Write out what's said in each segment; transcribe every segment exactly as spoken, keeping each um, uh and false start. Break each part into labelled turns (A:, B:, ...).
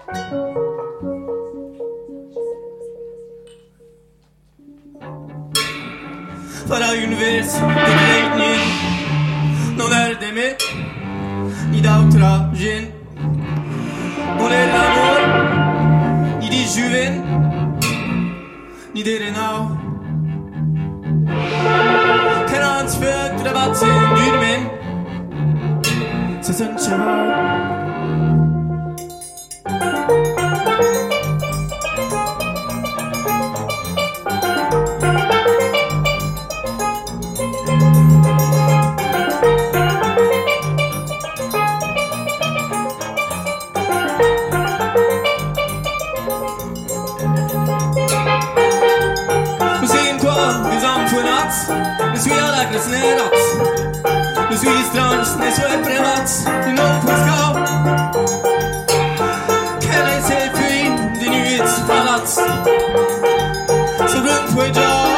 A: Para une vez de greitning non är det med ni d'altra gen non är l'amor ni di juven ni de renau kan hans född rabatten gudmen så sen kör Nu suis alla gräsnerat Nu suis strands, ne suis premat I nån på skav Kan jag se för in det nu ett fallat Så runt på idag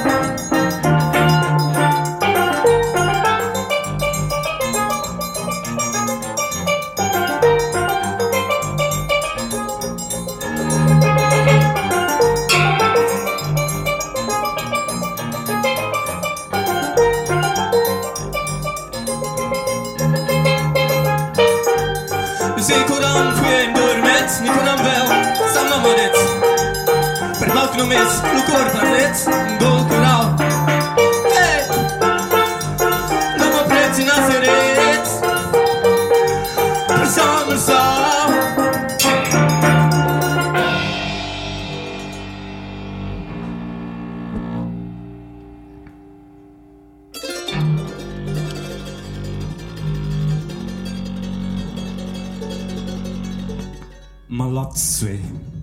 A: Numis, lucruri parleți, două curau Hei, nu mă preți n-a săreți Persoanul sau Malatsui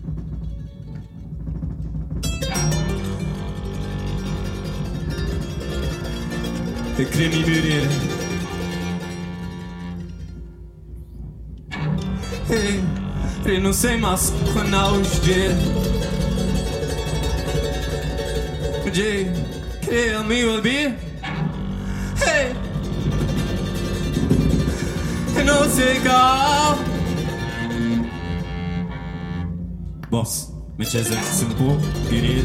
A: E cremi morire E renunței mas cu naușge Ge crea mi will be Hey E nu se gal Boss, me ce zic simplu, pirid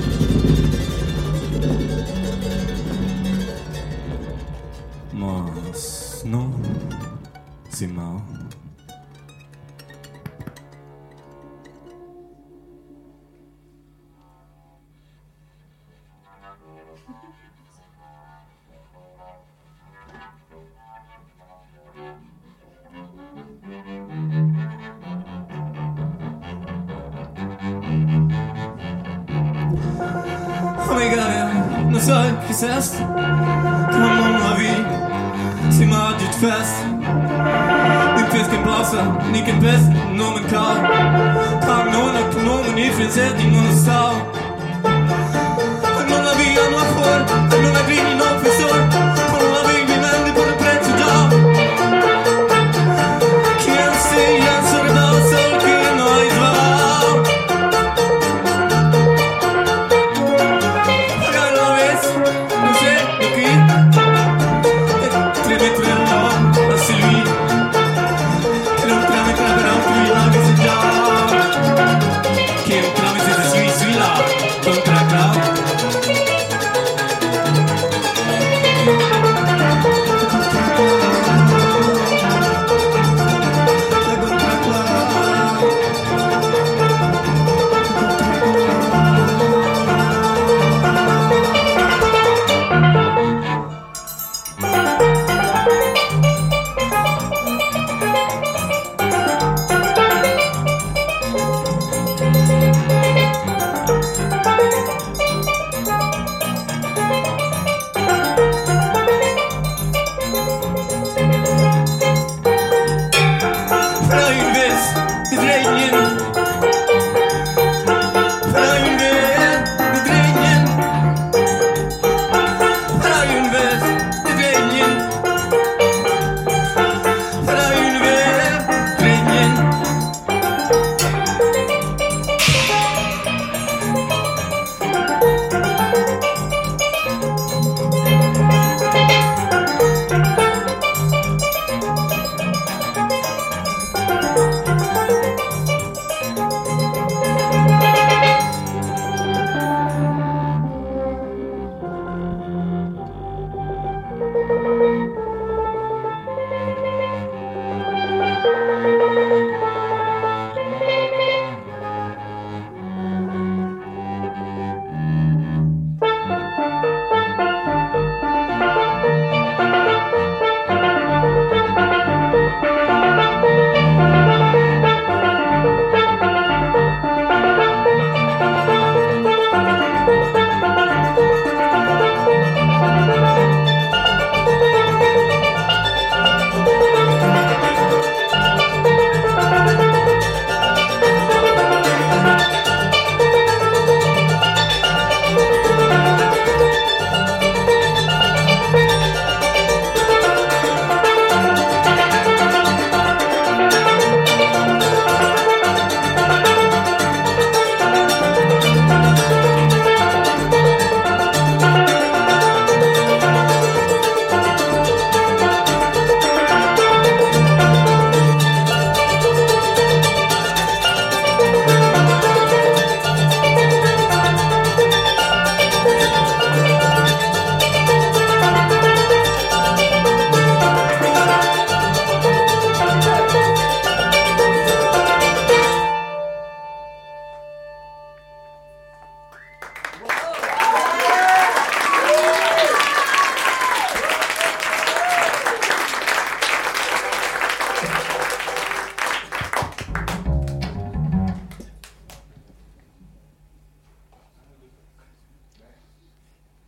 A: Mas não se mal. Oh my God, não sei o que fizeste, como não havia. Si magit fest Din fisken blasa Niken pest Nomen kall Kam nån och nomen ifrån sätt I någon stad Någon av vi andra får Någon av vi